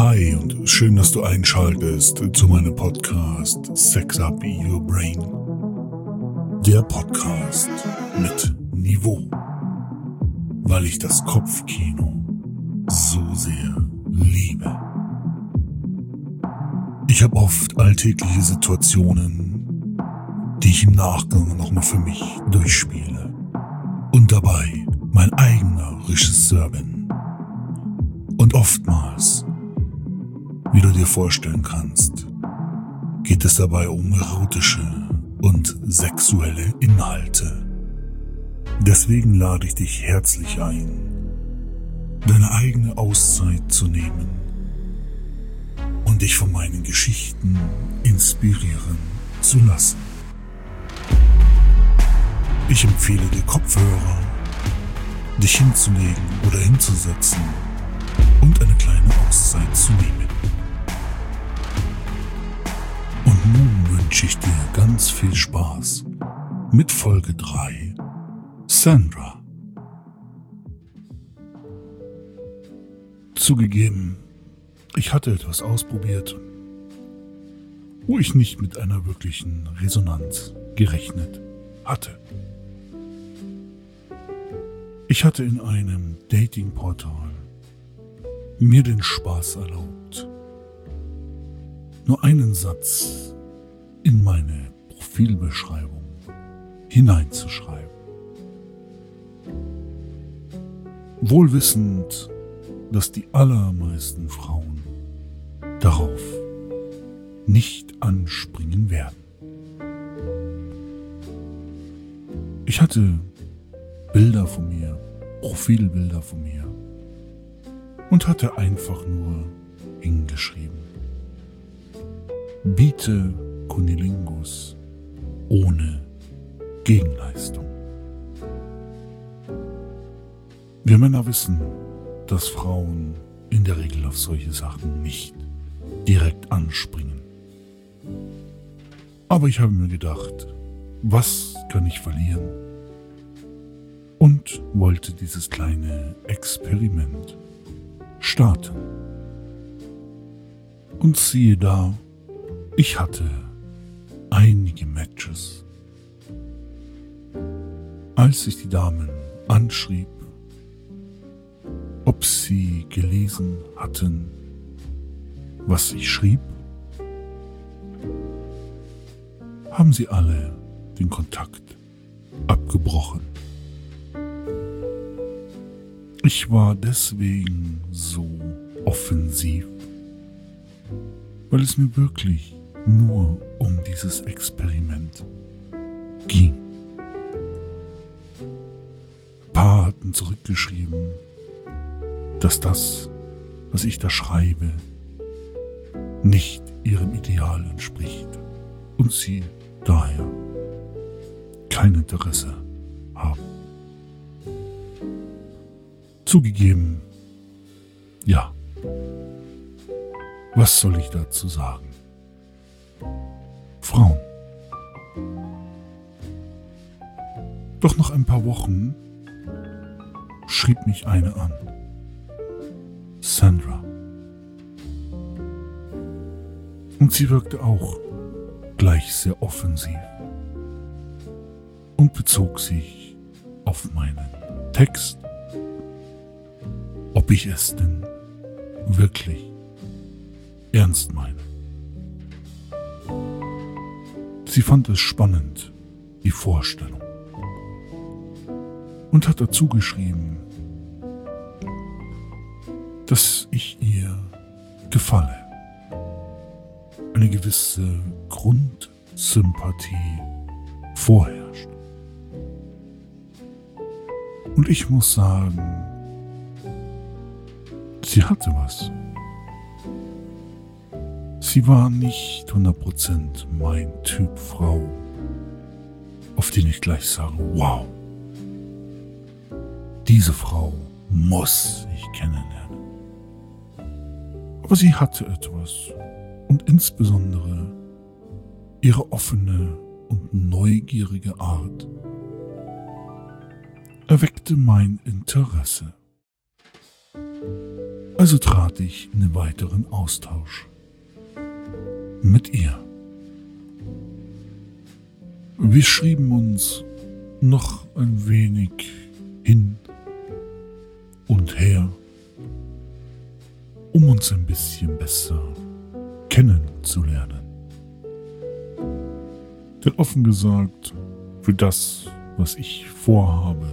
Hi und schön, dass du einschaltest zu meinem Podcast Sex Up Your Brain. Der Podcast mit Niveau, weil ich das Kopfkino so sehr liebe. Ich habe oft alltägliche Situationen, die ich im Nachgang nochmal für mich durchspiele und dabei mein eigener Regisseur bin. Und oftmals, wie du dir vorstellen kannst, geht es dabei um erotische und sexuelle Inhalte. Deswegen lade ich dich herzlich ein, deine eigene Auszeit zu nehmen und dich von meinen Geschichten inspirieren zu lassen. Ich empfehle dir Kopfhörer, dich hinzulegen oder hinzusetzen und eine kleine Auszeit zu nehmen. Und nun wünsche ich dir ganz viel Spaß mit Folge 3, Sandra. Zugegeben, ich hatte etwas ausprobiert, wo ich nicht mit einer wirklichen Resonanz gerechnet hatte. Ich hatte in einem Datingportal mir den Spaß erlaubt, nur einen Satz in meine Profilbeschreibung hineinzuschreiben. Wohl wissend, dass die allermeisten Frauen darauf nicht anspringen werden. Ich hatte Bilder von mir, Profilbilder von mir und hatte einfach nur hingeschrieben: Biete Kunilingus ohne Gegenleistung. Wir Männer wissen, dass Frauen in der Regel auf solche Sachen nicht direkt anspringen. Aber ich habe mir gedacht, was kann ich verlieren? Und wollte dieses kleine Experiment starten. Und siehe da, ich hatte einige Matches. Als ich die Damen anschrieb, ob sie gelesen hatten, was ich schrieb, haben sie alle den Kontakt abgebrochen. Ich war deswegen so offensiv, weil es mir wirklich nur um dieses Experiment ging. Ein paar hatten zurückgeschrieben, dass das, was ich da schreibe, nicht ihrem Ideal entspricht und sie daher kein Interesse haben. Zugegeben, ja, was soll ich dazu sagen? Frauen. Doch nach ein paar Wochen schrieb mich eine an. Sandra. Und sie wirkte auch gleich sehr offensiv und bezog sich auf meinen Text, ob ich es denn wirklich ernst meine. Sie fand es spannend, die Vorstellung, und hat dazu geschrieben, dass ich ihr gefalle. Eine gewisse Grundsympathie vorherrscht. Und ich muss sagen, sie hatte was. Sie war nicht 100% mein Typ Frau, auf den ich gleich sage, wow, diese Frau muss ich kennenlernen. Aber sie hatte etwas, und insbesondere ihre offene und neugierige Art erweckte mein Interesse. Also trat ich in einen weiteren Austausch mit ihr. Wir schrieben uns noch ein wenig hin und her, um uns ein bisschen besser kennenzulernen. Denn offen gesagt, für das, was ich vorhabe,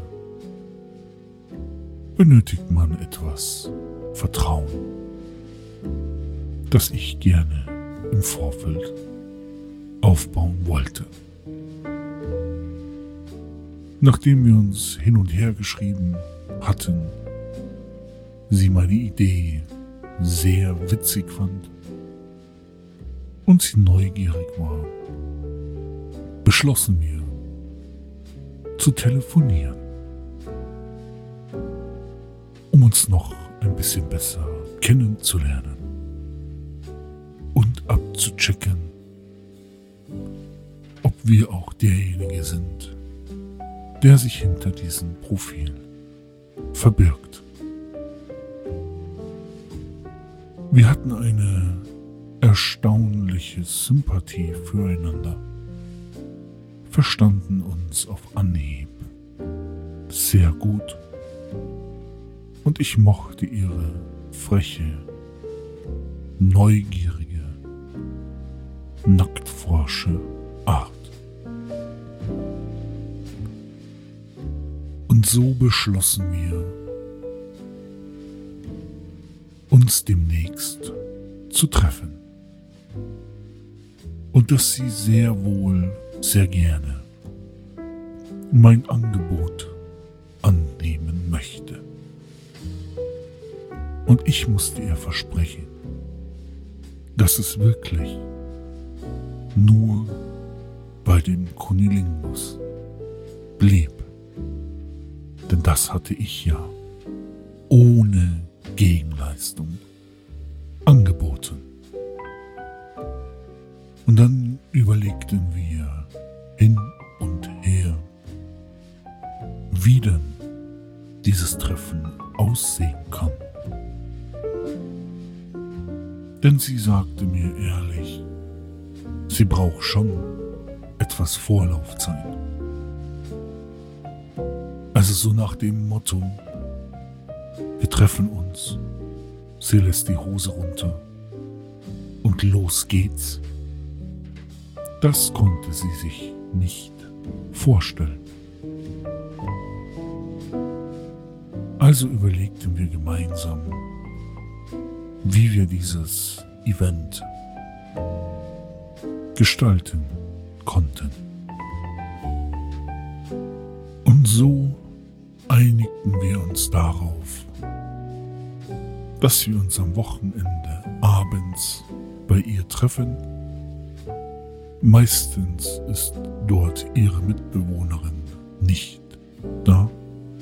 benötigt man etwas Vertrauen, das ich gerne im Vorfeld aufbauen wollte. Nachdem wir uns hin und her geschrieben hatten, sie meine Idee sehr witzig fand und sie neugierig war, beschlossen wir zu telefonieren, um uns noch ein bisschen besser kennenzulernen und abzuchecken, ob wir auch derjenige sind, der sich hinter diesem Profil verbirgt. Wir hatten eine erstaunliche Sympathie füreinander, verstanden uns auf Anhieb sehr gut und ich mochte ihre freche, neugierige, nacktforsche Art. Und so beschlossen wir, uns demnächst zu treffen. Und dass sie sehr wohl, sehr gerne mein Angebot annehmen möchte. Und ich musste ihr versprechen, dass es wirklich nur bei dem Kunilingus blieb. Denn das hatte ich ja ohne Gegenleistung angeboten. Und dann überlegten wir hin und her, wie denn dieses Treffen aussehen kann. Denn sie sagte mir ehrlich, sie braucht schon etwas Vorlaufzeit. Also so nach dem Motto, wir treffen uns, sie lässt die Hose runter und los geht's. Das konnte sie sich nicht vorstellen. Also überlegten wir gemeinsam, wie wir dieses Event gestalten konnten. Und so einigten wir uns darauf, dass wir uns am Wochenende abends bei ihr treffen. Meistens ist dort ihre Mitbewohnerin nicht da.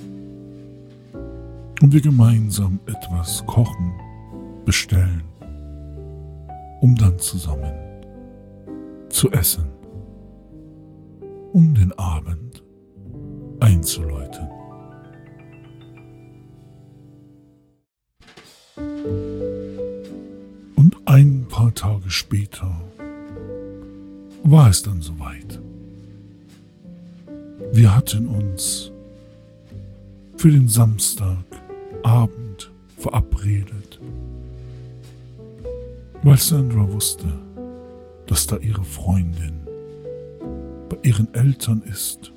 Und wir gemeinsam etwas kochen, bestellen, um dann zusammen zu essen, um den Abend einzuläuten. Und ein paar Tage später war es dann soweit. Wir hatten uns für den Samstagabend verabredet, weil Sandra wusste, dass da ihre Freundin bei ihren Eltern ist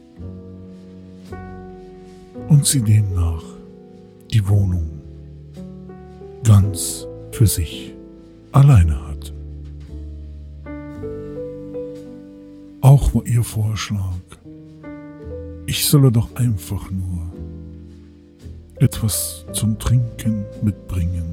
und sie demnach die Wohnung ganz für sich alleine hat. Auch war ihr Vorschlag, ich solle doch einfach nur etwas zum Trinken mitbringen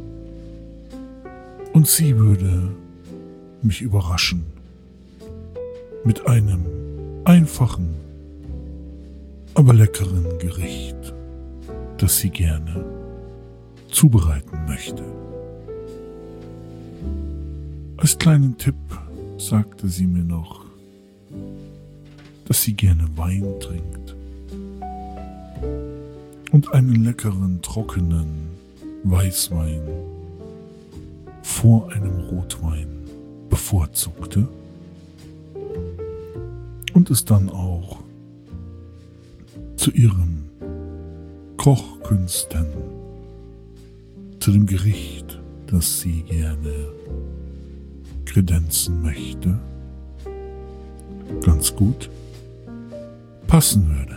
und sie würde mich überraschen mit einem einfachen, aber leckeren Gericht, das sie gerne zubereiten möchte. Als kleinen Tipp sagte sie mir noch, dass sie gerne Wein trinkt und einen leckeren, trockenen Weißwein vor einem Rotwein bevorzugte und es dann auch zu ihren Kochkünsten, zu dem Gericht, das sie gerne kredenzen möchte, ganz gut passen würde.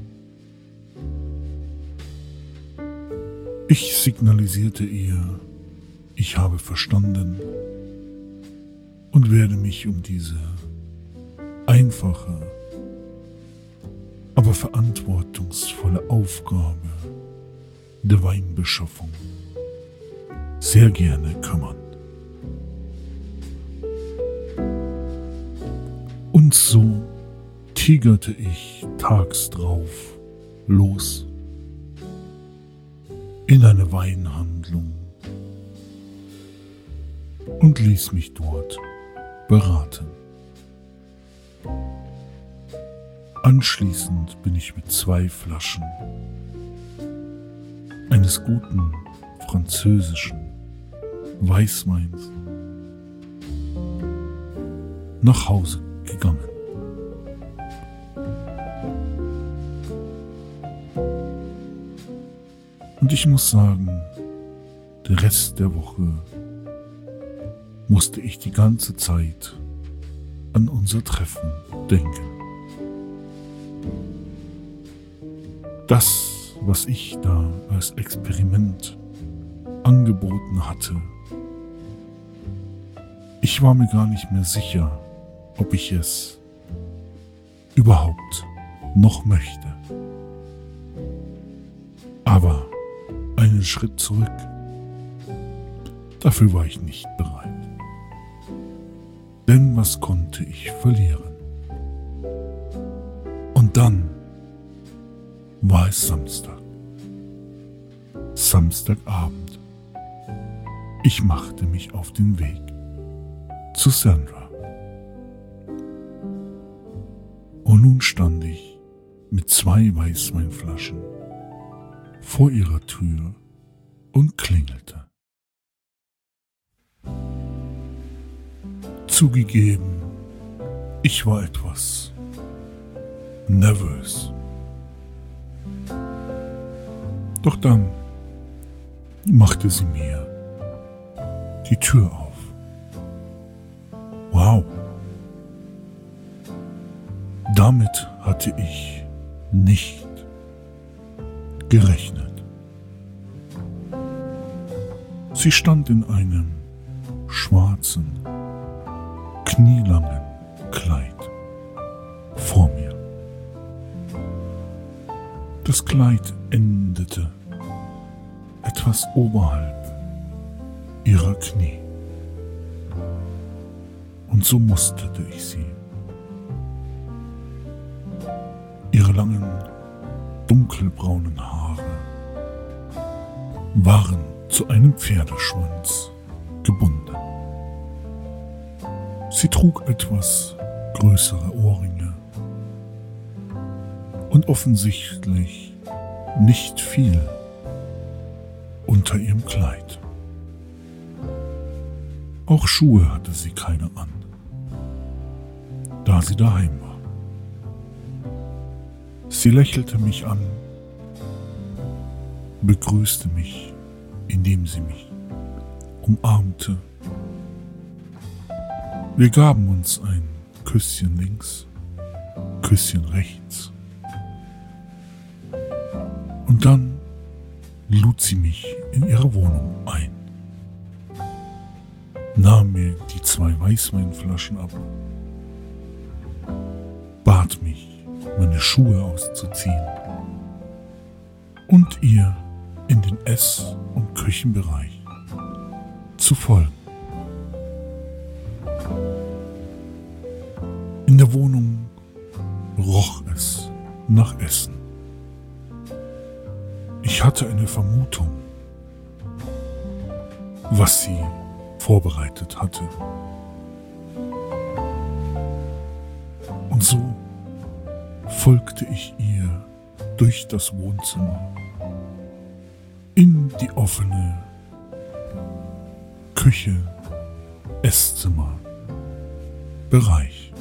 Ich signalisierte ihr, ich habe verstanden und werde mich um diese einfache, aber verantwortungsvolle Aufgabe der Weinbeschaffung sehr gerne kümmern. Und so tigerte ich tags drauf los in eine Weinhandlung und ließ mich dort beraten. Anschließend bin ich mit 2 Flaschen eines guten französischen Weißweins nach Hause gegangen. Und ich muss sagen, der Rest der Woche musste ich die ganze Zeit an unser Treffen denken. Das, was ich da als Experiment angeboten hatte, ich war mir gar nicht mehr sicher, ob ich es überhaupt noch möchte. Aber einen Schritt zurück, dafür war ich nicht bereit. Denn was konnte ich verlieren? Und dann war es Samstag. Samstagabend. Ich machte mich auf den Weg zu Sandra. Und nun stand ich mit 2 Weißweinflaschen vor ihrer Tür und klingelte. Zugegeben, ich war etwas nervös. Doch dann machte sie mir die Tür auf. Wow! Damit hatte ich nicht gerechnet. Sie stand in einem schwarzen, knielangen Kleid vor mir. Das Kleid endete etwas oberhalb ihrer Knie. Und so musterte ich sie. Ihre langen, dunkelbraunen Haare waren zu einem Pferdeschwanz gebunden. Sie trug etwas größere Ohrringe und offensichtlich nicht viel unter ihrem Kleid. Auch Schuhe hatte sie keine an, da sie daheim war. Sie lächelte mich an, begrüßte mich, indem sie mich umarmte. Wir gaben uns ein Küsschen links, Küsschen rechts. Und dann lud sie mich in ihre Wohnung ein, nahm mir die 2 Weißweinflaschen ab, bat mich, meine Schuhe auszuziehen und ihr in den Ess- und Küchenbereich zu folgen. In der Wohnung roch es nach Essen. Ich hatte eine Vermutung, was sie vorbereitet hatte. Und so folgte ich ihr durch das Wohnzimmer in die offene Küche, Esszimmer, Bereich.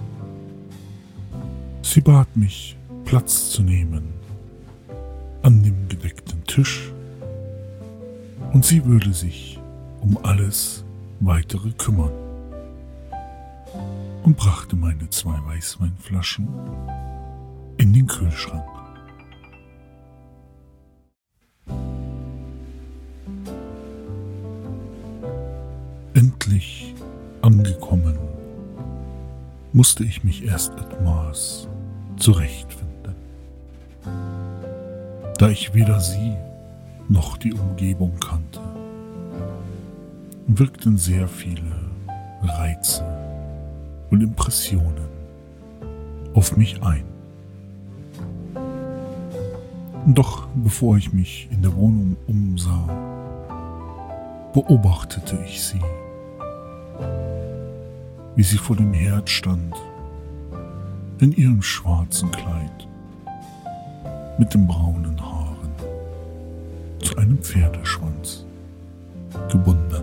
Sie bat mich, Platz zu nehmen an dem gedeckten Tisch, und sie würde sich um alles Weitere kümmern, und brachte meine 2 Weißweinflaschen in den Kühlschrank. Endlich angekommen, musste ich mich erst etwas zurechtfinden, da ich weder sie noch die Umgebung kannte, wirkten sehr viele Reize und Impressionen auf mich ein. Doch bevor ich mich in der Wohnung umsah, beobachtete ich sie, wie sie vor dem Herd stand, in ihrem schwarzen Kleid, mit den braunen Haaren, zu einem Pferdeschwanz gebunden.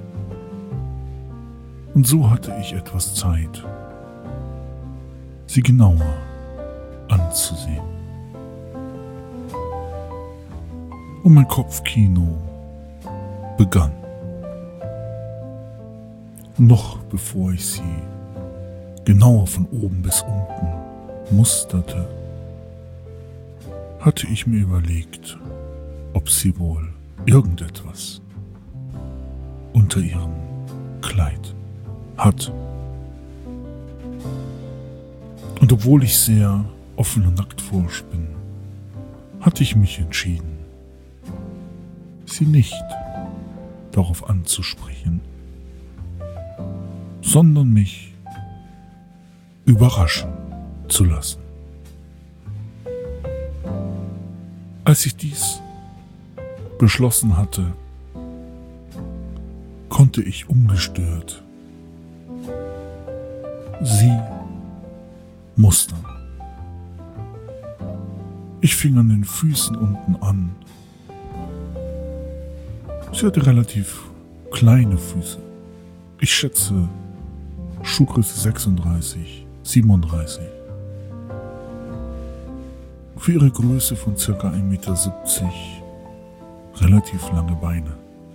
Und so hatte ich etwas Zeit, sie genauer anzusehen. Und mein Kopfkino begann. Noch bevor ich sie genauer von oben bis unten musterte, hatte ich mir überlegt, ob sie wohl irgendetwas unter ihrem Kleid hat. Und obwohl ich sehr offen und nacktforsch bin, hatte ich mich entschieden, sie nicht darauf anzusprechen, sondern mich überraschen zu lassen. Als ich dies beschlossen hatte, konnte ich ungestört sie mustern. Ich fing an den Füßen unten an. Sie hatte relativ kleine Füße. Ich schätze Schuhgröße 36, 37. Für ihre Größe von ca. 1,70 Meter relativ lange Beine.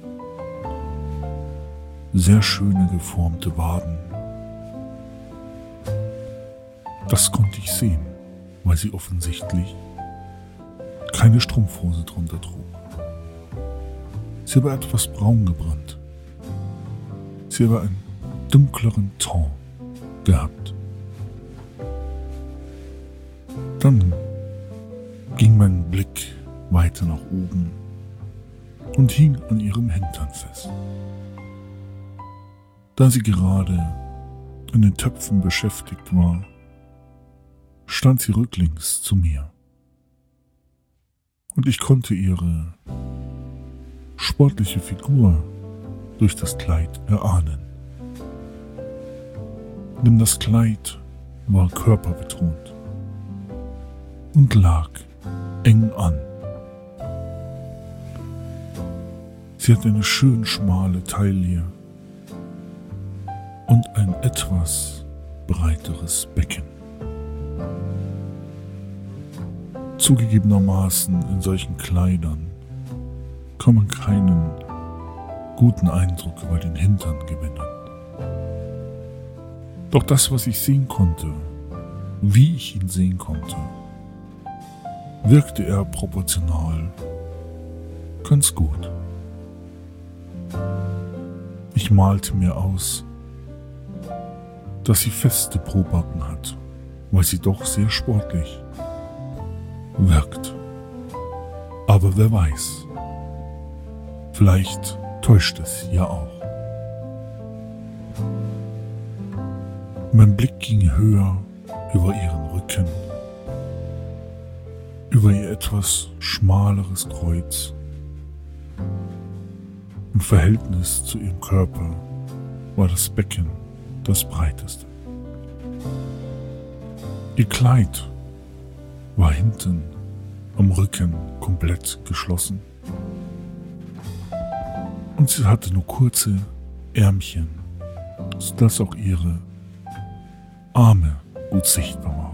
Sehr schöne geformte Waden. Das konnte ich sehen, weil sie offensichtlich keine Strumpfhose drunter trug. Sie war etwas braun gebrannt. Sie war einen dunkleren Ton gehabt. Dann ging mein Blick weiter nach oben und hing an ihrem Hintern fest. Da sie gerade in den Töpfen beschäftigt war, stand sie rücklings zu mir. Und ich konnte ihre sportliche Figur durch das Kleid erahnen. Denn das Kleid war körperbetont und lag eng an. Sie hatte eine schön schmale Taille und ein etwas breiteres Becken. Zugegebenermaßen in solchen Kleidern kann man keinen guten Eindruck über den Hintern gewinnen. Doch das, was ich sehen konnte, wie ich ihn sehen konnte, wirkte er proportional ganz gut. Ich malte mir aus, dass sie feste Probacken hat, weil sie doch sehr sportlich wirkt. Aber wer weiß, vielleicht täuscht es ja auch. Mein Blick ging höher über ihren Rücken, über ihr etwas schmaleres Kreuz. Im Verhältnis zu ihrem Körper war das Becken das breiteste. Ihr Kleid war hinten am Rücken komplett geschlossen und sie hatte nur kurze Ärmchen, sodass auch ihre Arme gut sichtbar waren.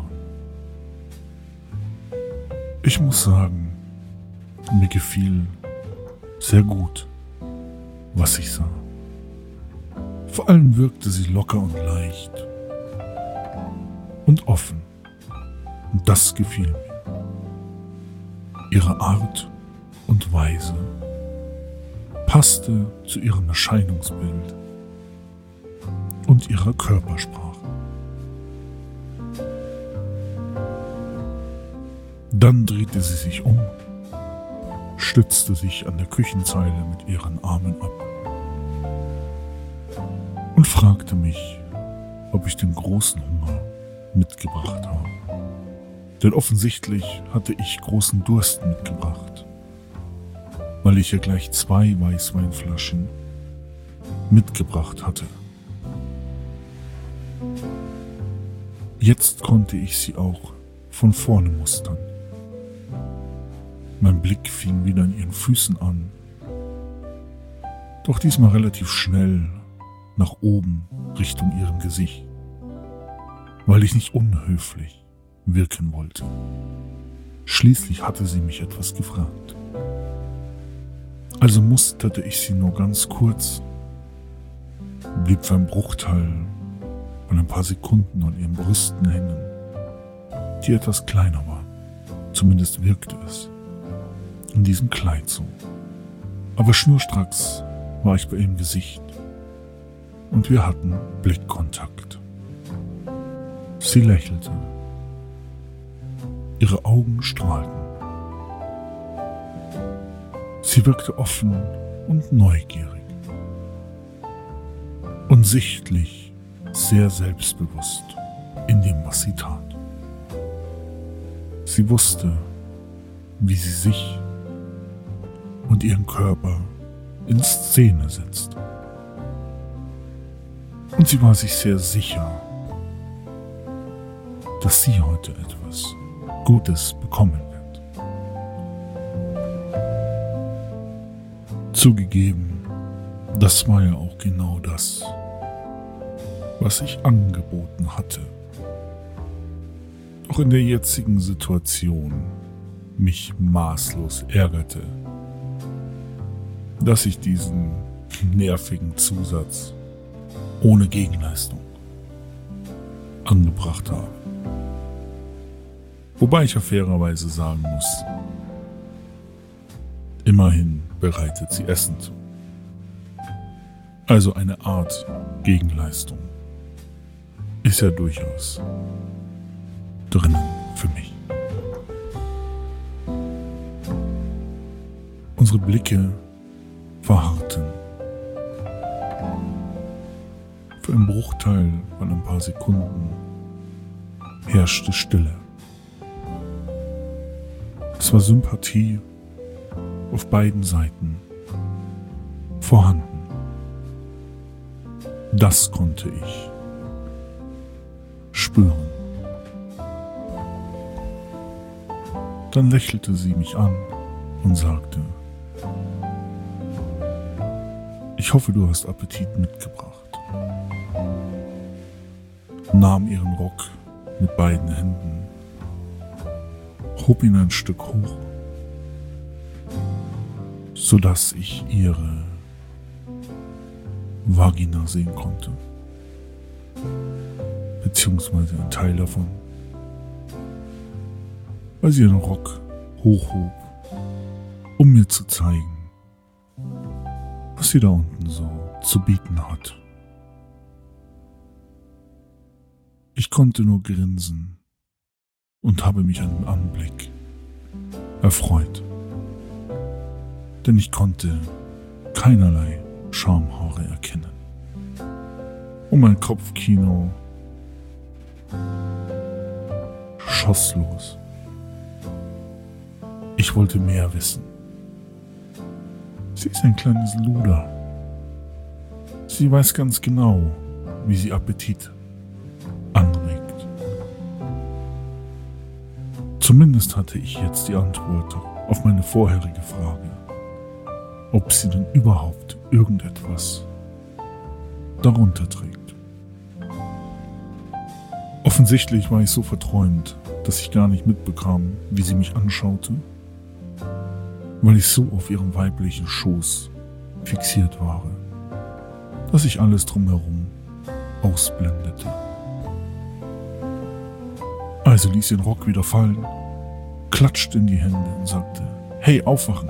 Ich muss sagen, mir gefiel sehr gut, was ich sah. Vor allem wirkte sie locker und leicht und offen. Und das gefiel mir. Ihre Art und Weise passte zu ihrem Erscheinungsbild und ihrer Körpersprache. Dann drehte sie sich um, stützte sich an der Küchenzeile mit ihren Armen ab und fragte mich, ob ich den großen Hunger mitgebracht habe. Denn offensichtlich hatte ich großen Durst mitgebracht, weil ich ja gleich 2 Weißweinflaschen mitgebracht hatte. Jetzt konnte ich sie auch von vorne mustern. Mein Blick fing wieder an ihren Füßen an, doch diesmal relativ schnell nach oben Richtung ihrem Gesicht, weil ich nicht unhöflich wirken wollte. Schließlich hatte sie mich etwas gefragt. Also musterte ich sie nur ganz kurz, blieb für einen Bruchteil von ein paar Sekunden an ihren Brüsten hängen, die etwas kleiner waren. Zumindest wirkte es in diesem Kleid so. Aber schnurstracks war ich bei ihrem Gesicht und wir hatten Blickkontakt. Sie lächelte. Ihre Augen strahlten. Sie wirkte offen und neugierig und sichtlich sehr selbstbewusst in dem, was sie tat. Sie wusste, wie sie sich und ihren Körper in Szene setzt. Und sie war sich sehr sicher, dass sie heute etwas Gutes bekommen wird. Zugegeben, das war ja auch genau das, was ich angeboten hatte. Doch in der jetzigen Situation mich maßlos ärgerte, dass ich diesen nervigen Zusatz ohne Gegenleistung angebracht habe. Wobei ich ja fairerweise sagen muss, immerhin bereitet sie Essen zu. Also eine Art Gegenleistung ist ja durchaus drinnen für mich. Unsere Blicke verharrten. Für einen Bruchteil von ein paar Sekunden herrschte Stille. Es war Sympathie auf beiden Seiten vorhanden. Das konnte ich spüren. Dann lächelte sie mich an und sagte: Ich hoffe, du hast Appetit mitgebracht. Nahm ihren Rock mit beiden Händen, hob ihn ein Stück hoch, sodass ich ihre Vagina sehen konnte, beziehungsweise ein Teil davon, weil sie ihren Rock hochhob, um mir zu zeigen, was sie da unten so zu bieten hat. Ich konnte nur grinsen und habe mich an dem Anblick erfreut, denn ich konnte keinerlei Schamhaare erkennen. Und mein Kopfkino schoss los. Ich wollte mehr wissen. Sie ist ein kleines Luder. Sie weiß ganz genau, wie sie Appetit anregt. Zumindest hatte ich jetzt die Antwort auf meine vorherige Frage, ob sie denn überhaupt irgendetwas darunter trägt. Offensichtlich war ich so verträumt, dass ich gar nicht mitbekam, wie sie mich anschaute, weil ich so auf ihrem weiblichen Schoß fixiert war, dass ich alles drumherum ausblendete. Also ließ den Rock wieder fallen, klatschte in die Hände und sagte: Hey, aufwachen!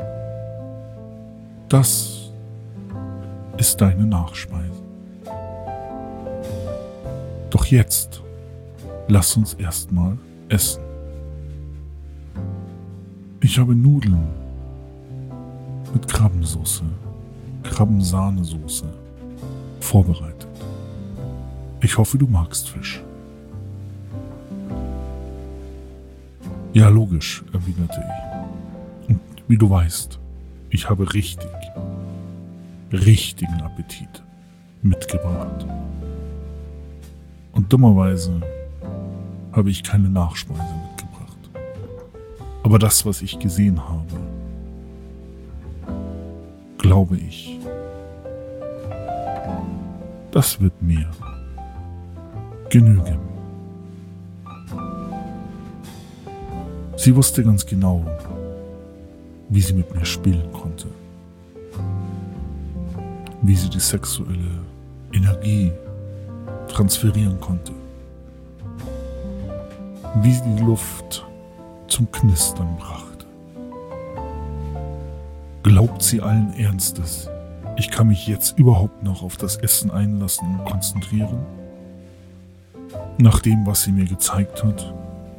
Das ist deine Nachspeise. Doch jetzt lass uns erstmal essen. Ich habe Nudeln mit Krabbensahnesoße vorbereitet. Ich hoffe, du magst Fisch. Ja, logisch, erwiderte ich. Und wie du weißt, ich habe richtigen Appetit mitgebracht. Und dummerweise habe ich keine Nachspeise mitgebracht. Aber das, was ich gesehen habe, glaube ich, das wird mir genügen. Sie wusste ganz genau, wie sie mit mir spielen konnte, wie sie die sexuelle Energie transferieren konnte, wie sie die Luft zum Knistern brachte. Glaubt sie allen Ernstes, ich kann mich jetzt überhaupt noch auf das Essen einlassen und konzentrieren? Nach dem, was sie mir gezeigt hat?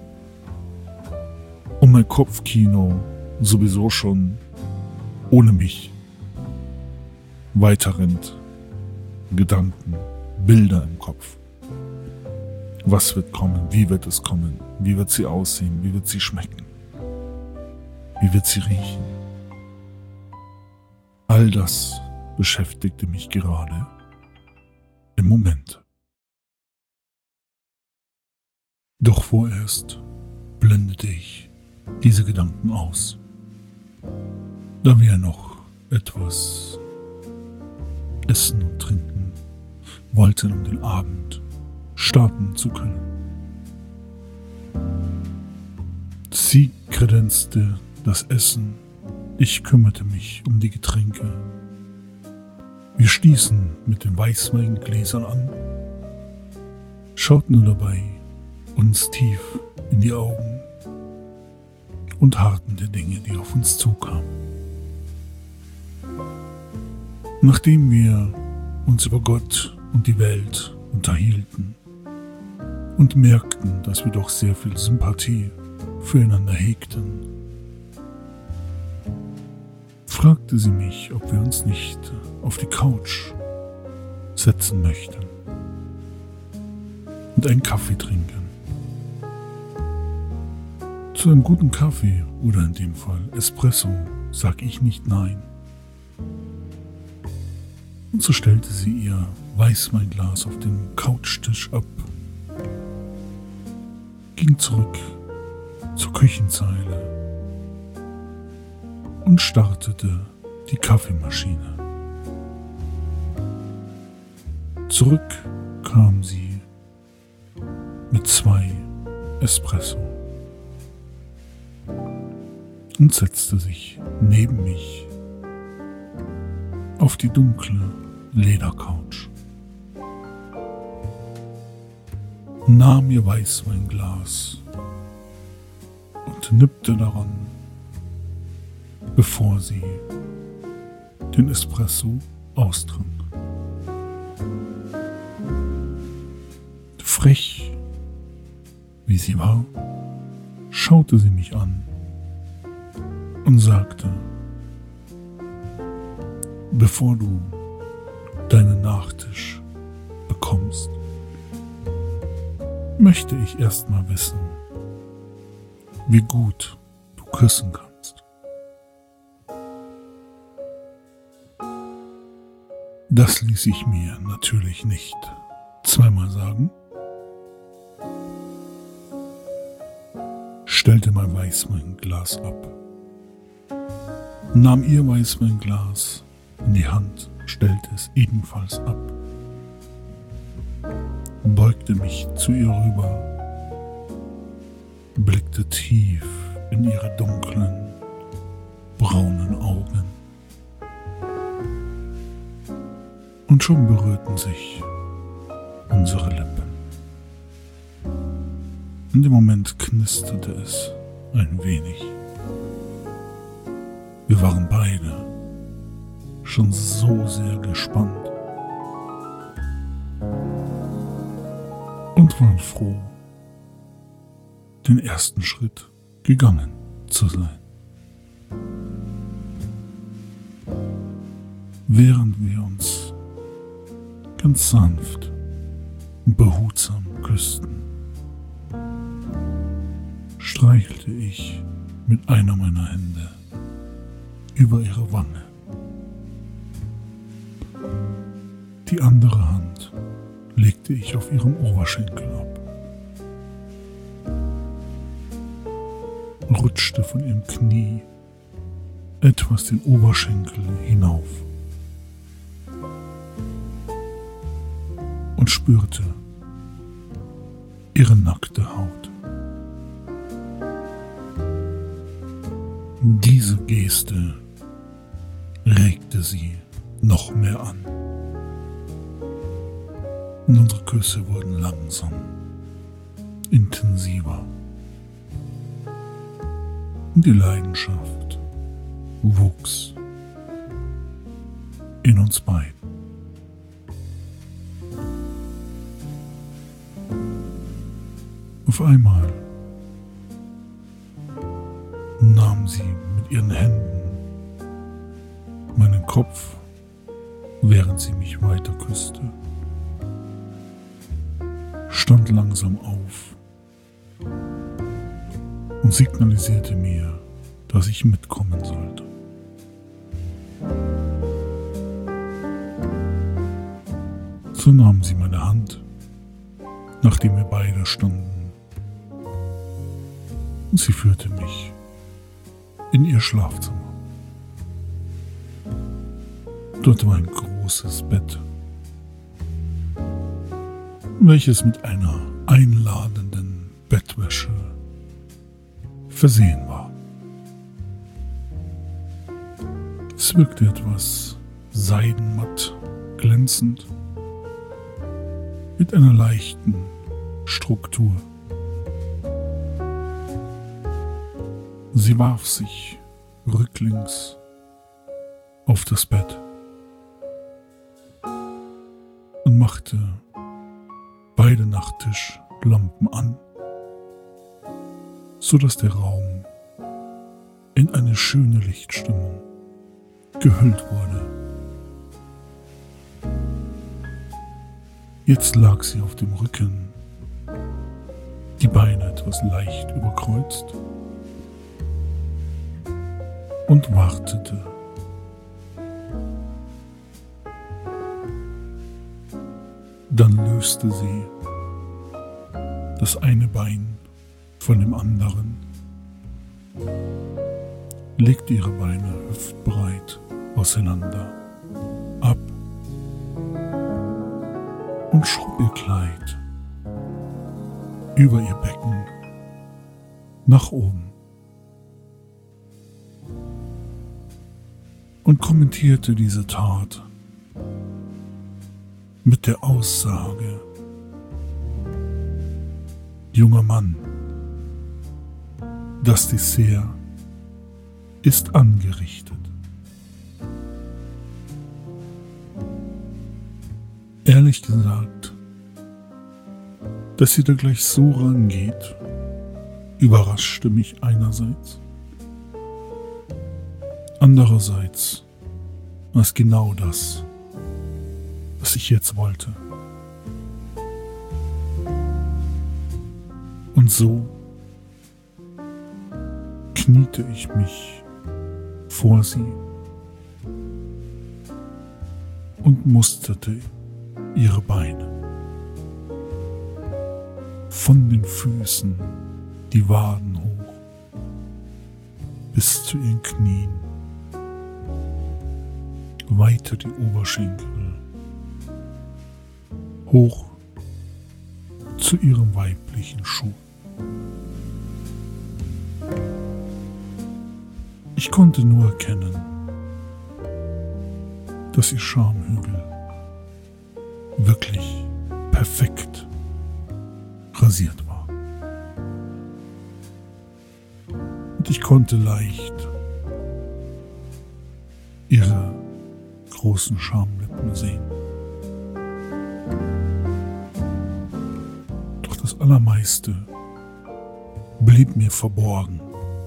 Und mein Kopfkino sowieso schon ohne mich weiterrennt. Gedanken, Bilder im Kopf. Was wird kommen? Wie wird es kommen? Wie wird sie aussehen? Wie wird sie schmecken? Wie wird sie riechen? All das beschäftigte mich gerade im Moment. Doch vorerst blendete ich diese Gedanken aus, da wir noch etwas essen und trinken wollten, um den Abend starten zu können. Sie kredenzte das Essen, ich kümmerte mich um die Getränke. Wir stießen mit den Weißweingläsern an, schauten dabei uns tief in die Augen und harrten der Dinge, die auf uns zukamen. Nachdem wir uns über Gott und die Welt unterhielten und merkten, dass wir doch sehr viel Sympathie füreinander hegten, fragte sie mich, ob wir uns nicht auf die Couch setzen möchten und einen Kaffee trinken. Zu einem guten Kaffee oder in dem Fall Espresso sag ich nicht nein. Und so stellte sie ihr Weißweinglas auf den Couchtisch ab, ging zurück zur Küchenzeile und startete die Kaffeemaschine. Zurück kam sie mit 2 Espresso und setzte sich neben mich auf die dunkle Ledercouch, nahm ihr Weißweinglas und nippte daran, bevor sie den Espresso austrank. Frech, wie sie war, schaute sie mich an und sagte: Bevor du deinen Nachtisch bekommst, möchte ich erst mal wissen, wie gut du küssen kannst. Das ließ ich mir natürlich nicht zweimal sagen, stellte mein Weißweinglas ab, nahm ihr Weißweinglas in die Hand stellte es ebenfalls ab, beugte mich zu ihr rüber, blickte tief in ihre dunklen, braunen Augen. Und schon berührten sich unsere Lippen. In dem Moment knisterte es ein wenig. Wir waren beide schon so sehr gespannt und waren froh, den ersten Schritt gegangen zu sein. Während wir uns ganz sanft und behutsam küssten, streichelte ich mit einer meiner Hände über ihre Wange. Die andere Hand legte ich auf ihrem Oberschenkel ab, rutschte von ihrem Knie etwas den Oberschenkel hinauf und spürte ihre nackte Haut. Diese Geste regte sie noch mehr an. Und unsere Küsse wurden langsam intensiver. Und die Leidenschaft wuchs in uns beiden. Auf einmal nahm sie mit ihren Händen meinen Kopf, während sie mich weiter küsste, stand langsam auf und signalisierte mir, dass ich mitkommen sollte. So nahm sie meine Hand, nachdem wir beide standen, und sie führte mich in ihr Schlafzimmer. Dort war ein großes Bett, welches mit einer einladenden Bettwäsche versehen war. Es wirkte etwas seidenmatt glänzend, mit einer leichten Struktur. Sie warf sich rücklings auf das Bett und machte beide Nachttischlampen an, sodass der Raum in eine schöne Lichtstimmung gehüllt wurde. Jetzt lag sie auf dem Rücken, die Beine etwas leicht überkreuzt, und wartete. Dann löste sie das eine Bein von dem anderen, legte ihre Beine hüftbreit auseinander ab und schob ihr Kleid über ihr Becken nach oben und kommentierte diese Tat mit der Aussage: Junger Mann, das Dessert ist angerichtet. Ehrlich gesagt, dass sie da gleich so rangeht, überraschte mich einerseits. Andererseits war es genau das, was ich jetzt wollte. Und so kniete ich mich vor sie und musterte ihre Beine. Von den Füßen die Waden hoch bis zu ihren Knien. weiter die Oberschenkel hoch zu ihrem weiblichen Schuh. Ich konnte nur erkennen, dass ihr Schamhügel wirklich perfekt rasiert war. Und ich konnte leicht ihre großen Schamlippen sehen. Doch das Allermeiste blieb mir verborgen,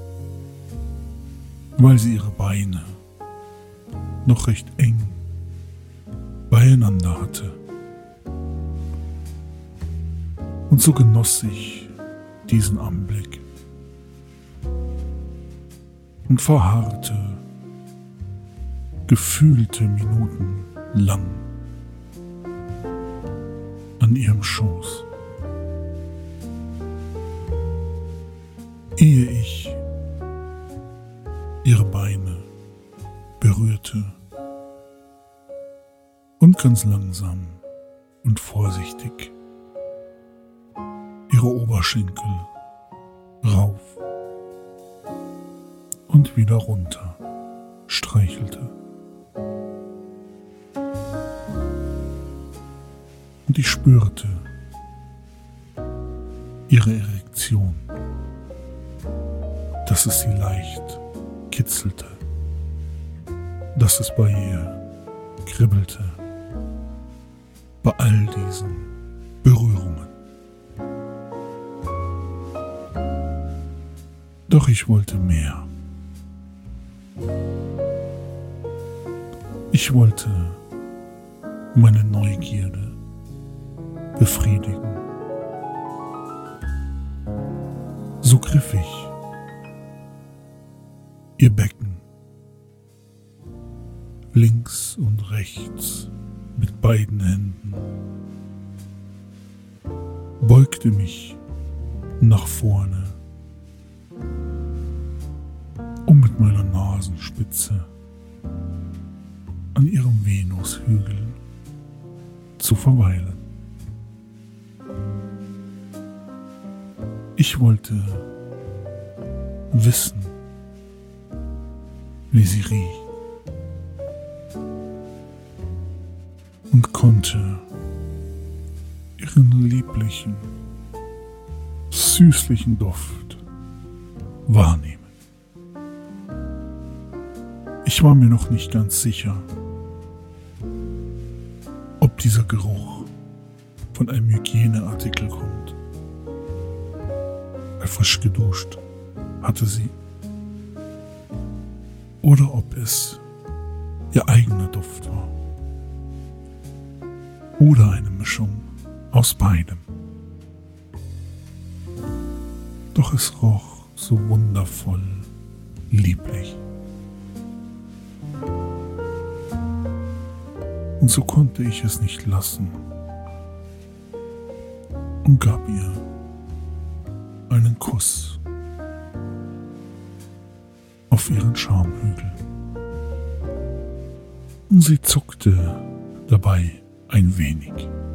weil sie ihre Beine noch recht eng beieinander hatte. Und so genoss ich diesen Anblick und verharrte gefühlte Minuten lang an ihrem Schoß, ehe ich ihre Beine berührte und ganz langsam und vorsichtig ihre Oberschenkel rauf und wieder runter streichelte. Und ich spürte ihre Erektion, dass es sie leicht kitzelte, dass es bei ihr kribbelte, bei all diesen Berührungen. Doch ich wollte mehr. Ich wollte meine Neugierde befriedigen. So griff ich ihr Becken links und rechts mit beiden Händen, beugte mich nach vorne, um mit meiner Nasenspitze an ihrem Venushügel zu verweilen. Ich wollte wissen, wie sie riecht, und konnte ihren lieblichen, süßlichen Duft wahrnehmen. Ich war mir noch nicht ganz sicher, ob dieser Geruch von einem Hygieneartikel kommt. Frisch geduscht hatte sie, oder ob es ihr eigener Duft war, oder eine Mischung aus beidem. Doch es roch so wundervoll lieblich. Und so konnte ich es nicht lassen und gab ihr einen Kuss auf ihren Schamhügel. Und sie zuckte dabei ein wenig.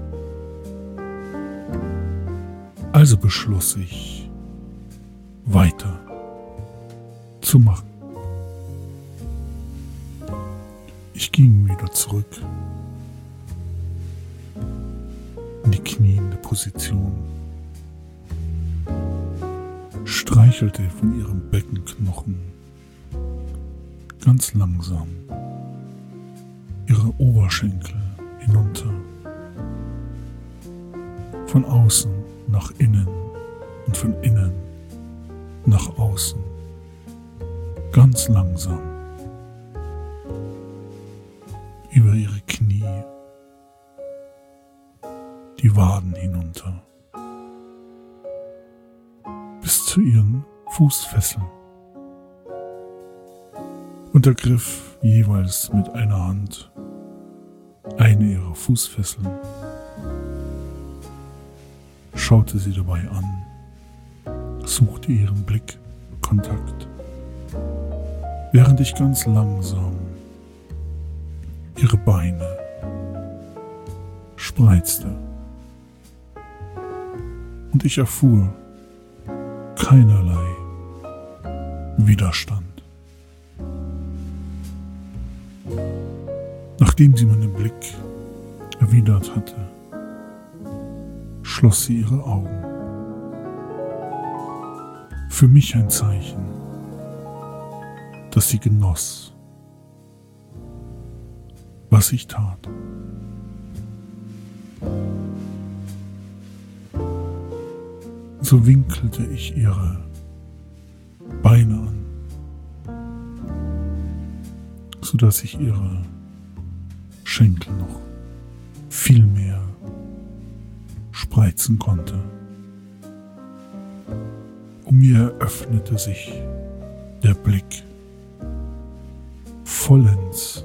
Also beschloss ich, weiter zu machen. Ich ging wieder zurück in die kniende Position, streichelte von ihrem Beckenknochen ganz langsam ihre Oberschenkel hinunter, von außen nach innen und von innen nach außen, ganz langsam über ihre Knie, die Waden hinunter, bis zu ihren Fußfesseln, und ergriff jeweils mit einer Hand eine ihrer Fußfesseln, schaute sie dabei an, suchte ihren Blickkontakt, während ich ganz langsam Ihre Beine spreizte und ich erfuhr keinerlei Widerstand. Nachdem sie meinen Blick erwidert hatte, schloss sie ihre Augen. Für mich ein Zeichen, dass sie genoss, was ich tat. So winkelte ich ihre Beine an, sodass ich ihre Schenkel noch viel mehr spreizen konnte. Um mir öffnete sich der Blick vollends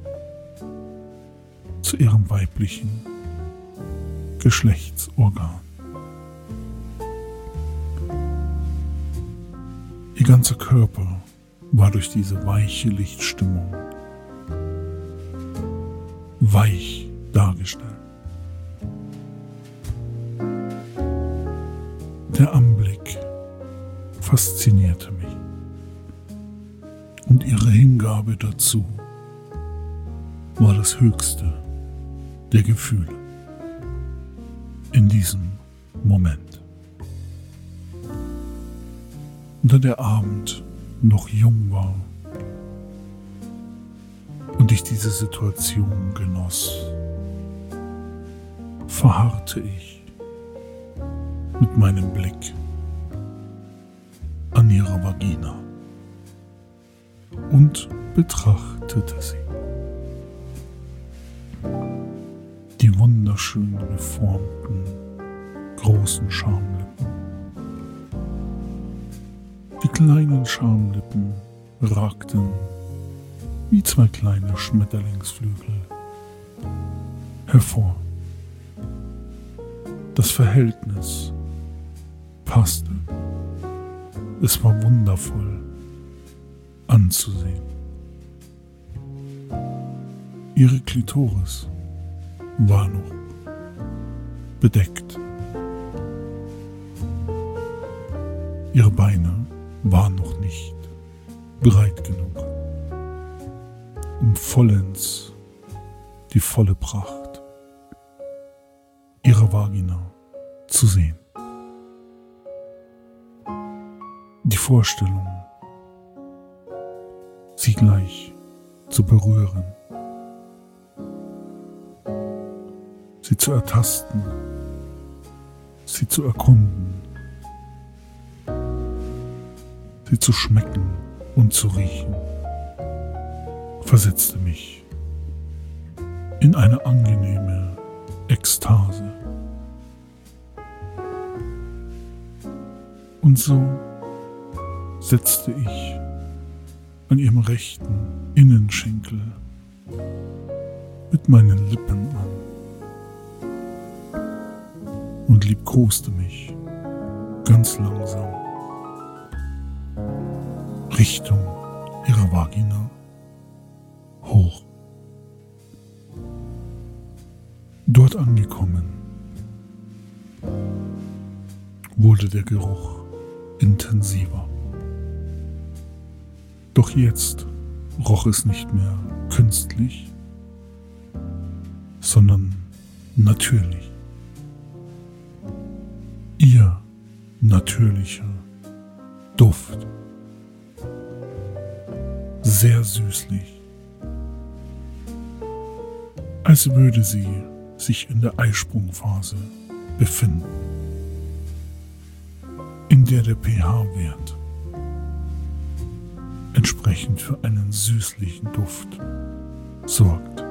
zu ihrem weiblichen Geschlechtsorgan. Ihr ganzer Körper war durch diese weiche Lichtstimmung weich dargestellt. Der Anblick faszinierte mich und ihre Hingabe dazu war das höchste der Gefühle in diesem Moment. Da der Abend noch jung war und ich diese Situation genoss, verharrte ich mit meinem Blick an ihrer Vagina und betrachtete sie. Die wunderschön geformten, großen Schamlippen. Die kleinen Schamlippen ragten wie zwei kleine Schmetterlingsflügel hervor. Das Verhältnis passte. Es war wundervoll anzusehen. Ihre Klitoris war noch bedeckt. Ihre Beine waren noch nicht breit genug, um vollends die volle Pracht ihrer Vagina zu sehen. Die Vorstellung, sie gleich zu berühren, sie zu ertasten, sie zu erkunden, sie zu schmecken und zu riechen, versetzte mich in eine angenehme Ekstase. Und so setzte ich an ihrem rechten Innenschenkel mit meinen Lippen an und liebkoste mich ganz langsam Richtung ihrer Vagina hoch. Dort angekommen, wurde der Geruch intensiver. Doch jetzt roch es nicht mehr künstlich, sondern natürlich. Ihr natürlicher Duft. Sehr süßlich. Als würde sie sich in der Eisprungphase befinden, in der der pH-Wert entsprechend für einen süßlichen Duft sorgt.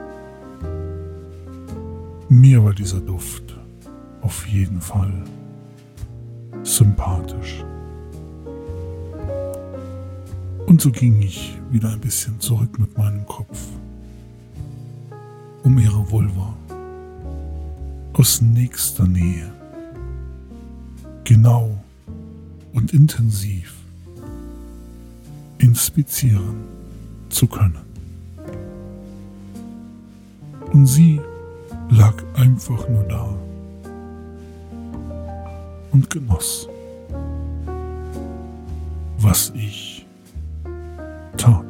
Mir war dieser Duft auf jeden Fall sympathisch. Und so ging ich wieder ein bisschen zurück mit meinem Kopf, um ihre Vulva aus nächster Nähe, genau und intensiv inspizieren zu können. Und sie lag einfach nur da und genoss, was ich tat.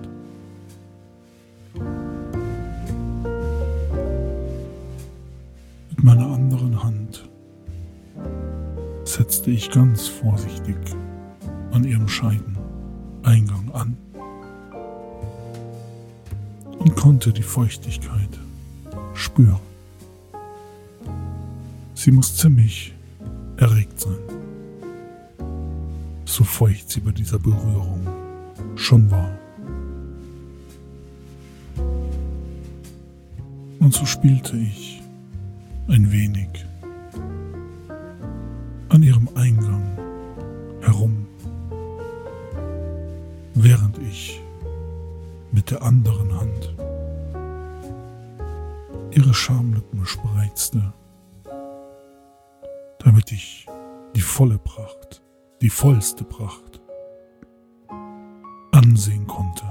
Mit meiner anderen Hand setzte ich ganz vorsichtig an ihrem Scheideneingang an und konnte die Feuchtigkeit spüren. Sie muss ziemlich erregt sein, so feucht sie bei dieser Berührung schon war. Und so spielte ich ein wenig an ihrem Eingang herum, während ich mit der anderen Hand ihre Schamlippen spreizte, damit ich die volle Pracht, die vollste Pracht ansehen konnte,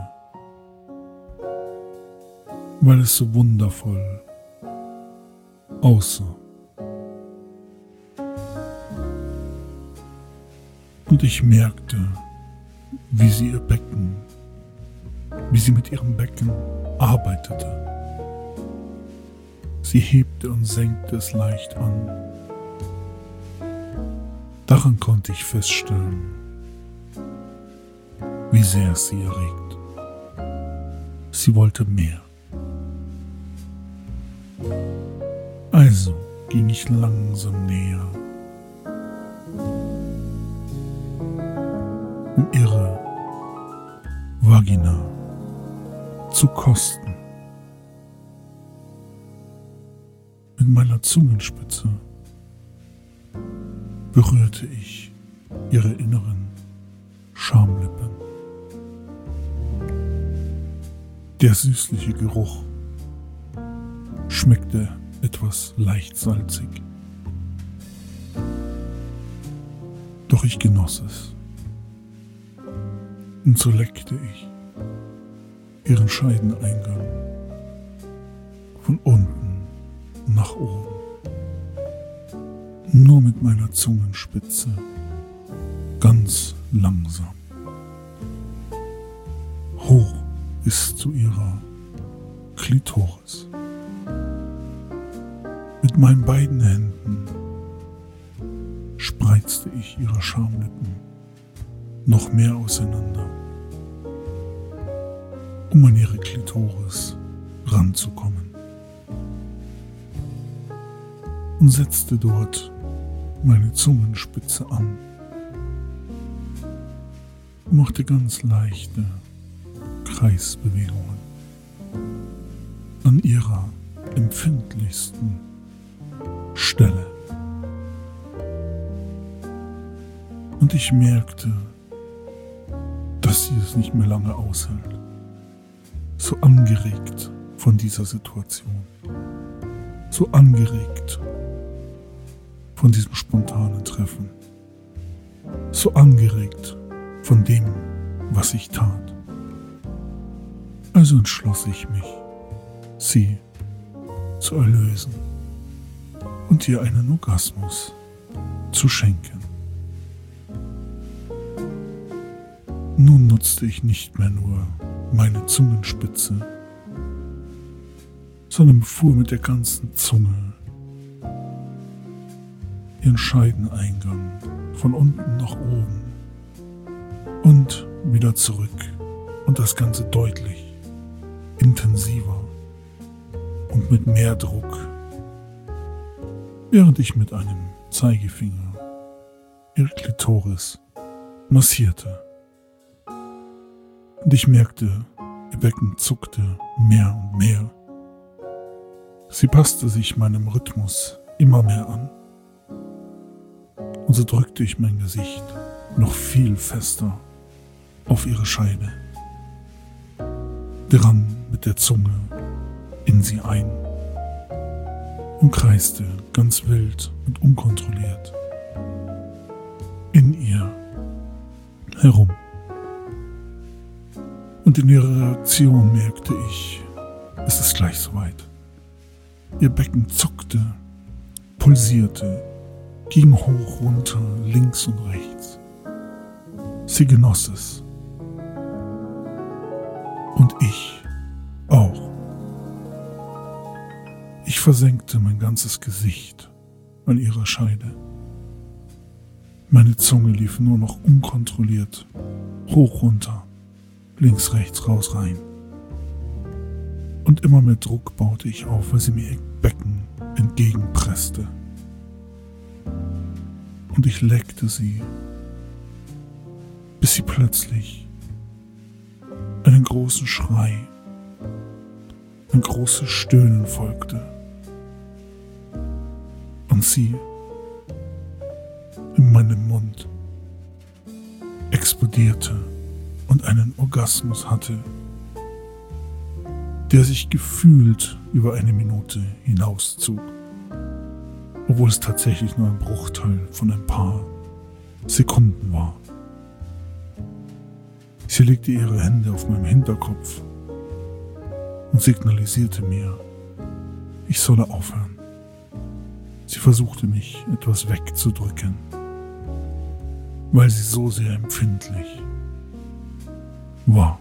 weil es so wundervoll aussah. Und ich merkte, wie sie mit ihrem Becken arbeitete. Sie hebte und senkte es leicht an. Daran konnte ich feststellen, wie sehr es sie erregt. Sie wollte mehr. Also ging ich langsam näher, um ihre Vagina zu kosten. Mit meiner Zungenspitze berührte ich ihre inneren Schamlippen. Der süßliche Geruch schmeckte etwas leicht salzig. Doch ich genoss es. Und so leckte ich ihren Scheideneingang von unten nach oben. Nur mit meiner Zungenspitze, ganz langsam. Hoch bis zu ihrer Klitoris. Mit meinen beiden Händen spreizte ich ihre Schamlippen noch mehr auseinander, um an ihre Klitoris ranzukommen, und setzte dort meine Zungenspitze an und machte ganz leichte Kreisbewegungen an ihrer empfindlichsten Stelle. Und ich merkte, dass sie es nicht mehr lange aushält, so angeregt von dieser Situation, so angeregt von diesem spontanen Treffen, so angeregt von dem, was ich tat. Also entschloss ich mich, sie zu erlösen und ihr einen Orgasmus zu schenken. Nun nutzte ich nicht mehr nur meine Zungenspitze, sondern fuhr mit der ganzen Zunge ihren Scheideneingang von unten nach oben und wieder zurück, und das Ganze deutlich intensiver und mit mehr Druck, während ich mit einem Zeigefinger ihre Klitoris massierte. Und ich merkte, ihr Becken zuckte mehr und mehr. Sie passte sich meinem Rhythmus immer mehr an. Und so drückte ich mein Gesicht noch viel fester auf ihre Scheide, drang mit der Zunge in sie ein und kreiste ganz wild und unkontrolliert in ihr herum. Und in ihrer Reaktion merkte ich, es ist gleich soweit. Ihr Becken zuckte, pulsierte, ging hoch, runter, links und rechts. Sie genoss es. Und ich auch. Ich versenkte mein ganzes Gesicht an ihrer Scheide. Meine Zunge lief nur noch unkontrolliert, hoch, runter, links, rechts, raus, rein. Und immer mehr Druck baute ich auf, weil sie mir ihr Becken entgegenpresste. Und ich leckte sie, bis sie plötzlich einen großen Schrei, ein großes Stöhnen folgte. Und sie in meinem Mund explodierte und einen Orgasmus hatte, der sich gefühlt über 1 Minute hinauszog, obwohl es tatsächlich nur ein Bruchteil von ein paar Sekunden war. Sie legte ihre Hände auf meinem Hinterkopf und signalisierte mir, ich solle aufhören. Sie versuchte mich etwas wegzudrücken, weil sie so sehr empfindlich war.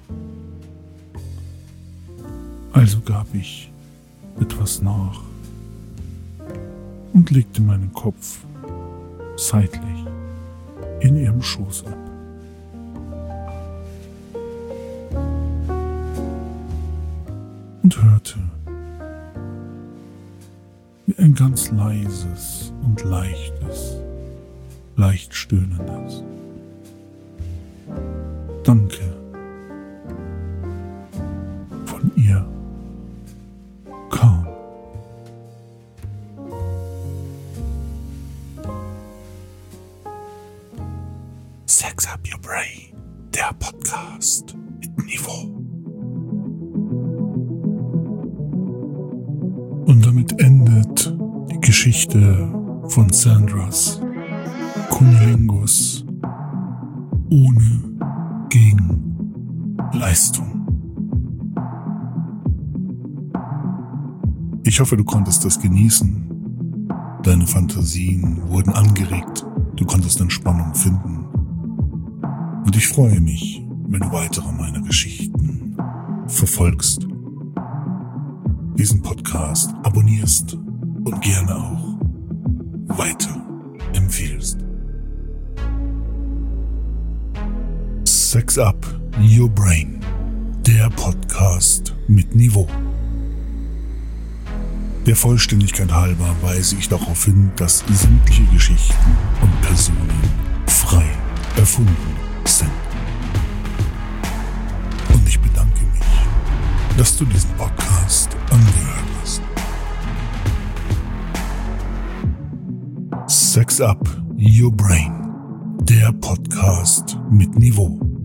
Also gab ich etwas nach und legte meinen Kopf seitlich in ihrem Schoß ab. Und hörte, wie ein ganz leises und leicht stöhnendes Danke von ihr kam. Sex Up Your Brain, der Podcast mit Niveau. Und damit endet die Geschichte von Sandras Cunnilingus ohne Gegenleistung. Ich hoffe, du konntest das genießen. Deine Fantasien wurden angeregt. Du konntest Entspannung finden. Und ich freue mich, wenn du weitere meiner Geschichten verfolgst, diesen Podcast abonnierst und gerne auch weiter empfiehlst. Sex Up Your Brain, der Podcast mit Niveau. Der Vollständigkeit halber weise ich darauf hin, dass sämtliche Geschichten und Personen frei erfunden sind. Und ich bedanke mich, dass du diesen Podcast angehört hast. Sex Up Your Brain, der Podcast mit Niveau.